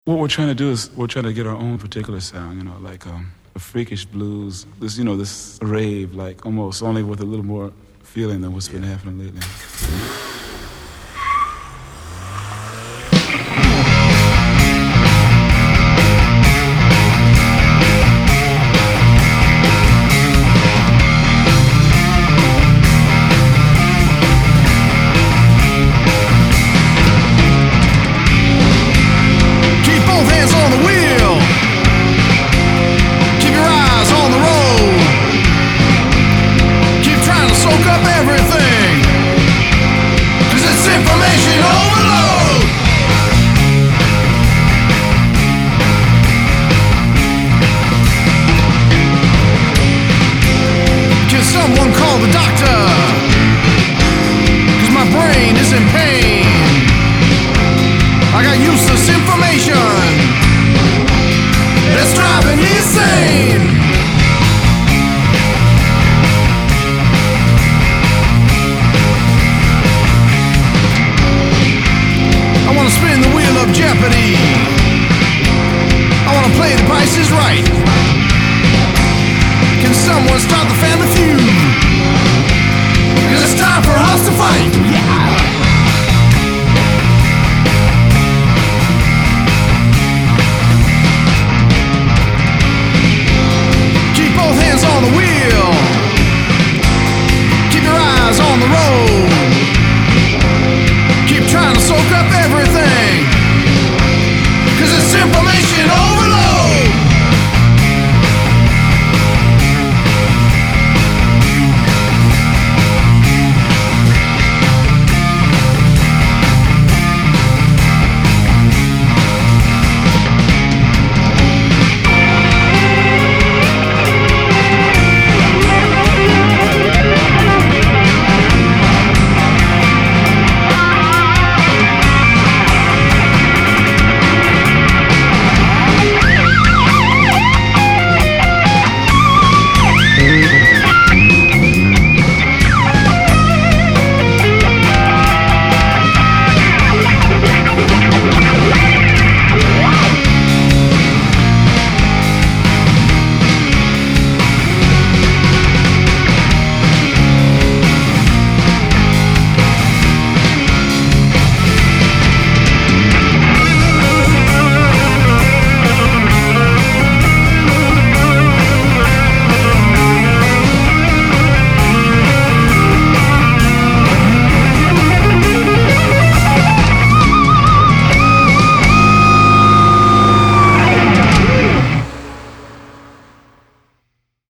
What we're trying to do is we're trying to get our own particular sound, like a freakish blues, this rave, like almost only with a little more feeling than what's been happening lately. Someone call the doctor, 'cause my brain is in pain. I got useless information that's driving me insane. I wanna spin the wheel of jeopardy. I wanna play the Price is Right. Can someone start the family feud? 'Cause it's time for us to fight. Yeah. Keep both hands on the wheel. Keep your eyes on the road. Keep trying to soak up everything. 'Cause it's information overload.